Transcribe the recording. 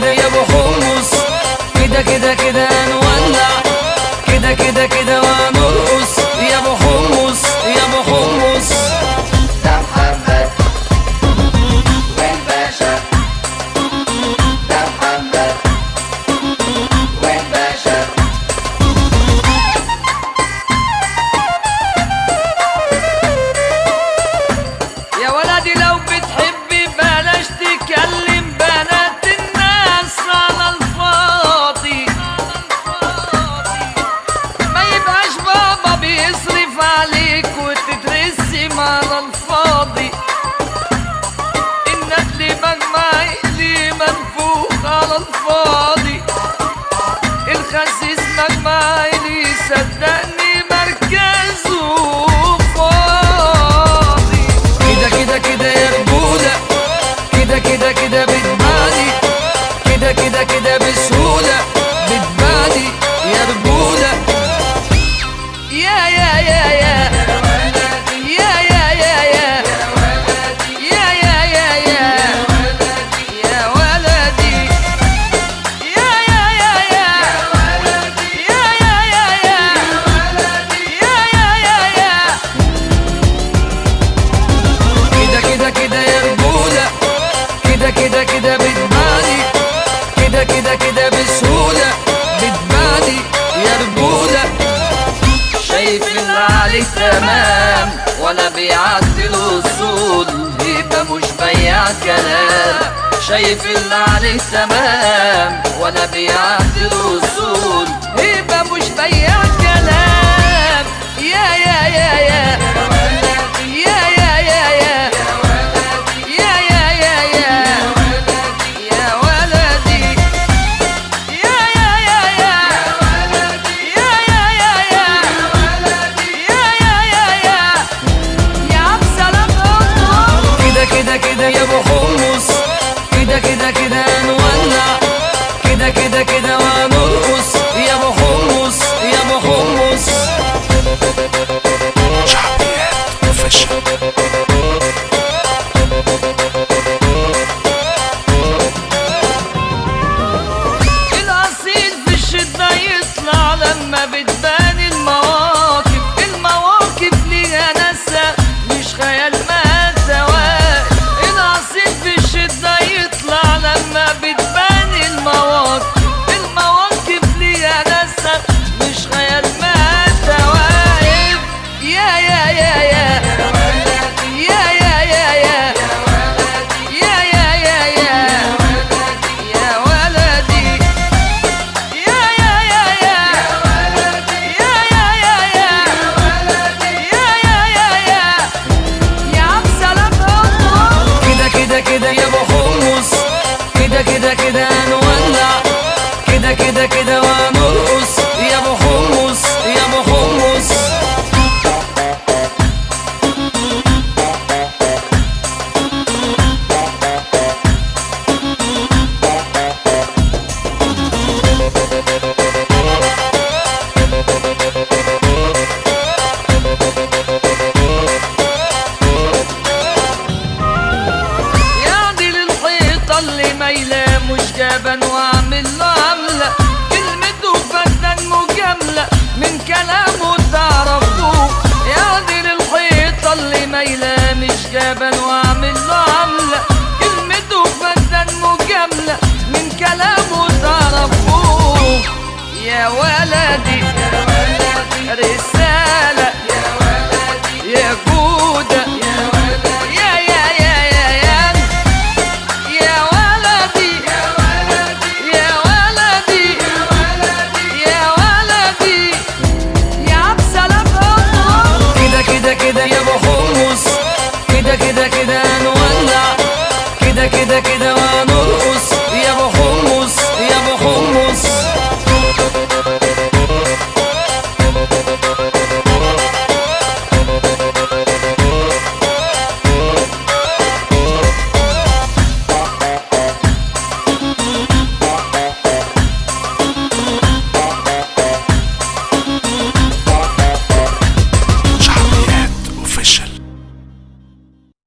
كده يا ابو حمص، كده كده كده نولع، كده كده كده ونرقص يا ابو حمص يا ابو حمص. ده محمد والباشا، ده محمد والباشا. يا ولدي لو بتحبي بلاش تكلم بنات الناس على الفاضي، ما يبقاش بابا بيصرف عليك وتترسم على الفاضي. النقل مجمعي ليه منفوخ على الفاضي، الخسيس مجمعي ليه صدقني مركزه فاضي. كده كده كده يا رجولة، كده كده كده بتبالي، كده كده كده بسهولة بتبالي يا رجولة. يا يا يا يا يا يا يا يا يا يا يا يا يا ولدي، يا يا يا يا يا يا يا يا يا يا يا يا. كده كده كده يا رجولة، كده كده كده بتبالي، كده كده كده بسهولة بتبالي يا رجولة. شايف اللي عليك تمام ولا بيعدي الوصول، يبقى مش بياع كلام. شايف اللي عليك تمام ولا بيعدي الوصول، يبقى مش بياع كلام. يا يا يا يا يا يا يا يا يا يا يا يا يا ولدي، يا يا يا يا يا يا يا يا يا يا يا يا يا عبد سلام. كده كده كده يا ابو حمص، كده كده كده نولع، كده كده كده ونرقص يا ابو حمص يا ابو حمص. شعبيات اوفيشال. الأصيل في الشدة يطلع لما بتبان المواقف، المواقف ليها ناسها مش خيال مادة واقف. الأصيل في الشدة يطلع لما بتبان المواقف، المواقف ليها ناسها مش خيال مادة واقف. يا يا يا يا يا يا يا يا يا يا يا يا يا ولدي، يا يا يا يا يا يا يا يا يا يا يا يا يا عبد سلام. كده كده كده يا ابو حمص، كده كده كده نولع، كده كده كده ونرقص يا ابو حمص يا ابو حمص. يعدي للحيطة اللي مايلة مش جبن واعمل له عملة، كلمته فنان مجاملة من كلامه تعرفوه. يعدي للحيطة اللي مايلة مش جبن واعمل له عملة، كلمته فنان مجاملة من كلامه تعرفوه. يا ولدي رسالة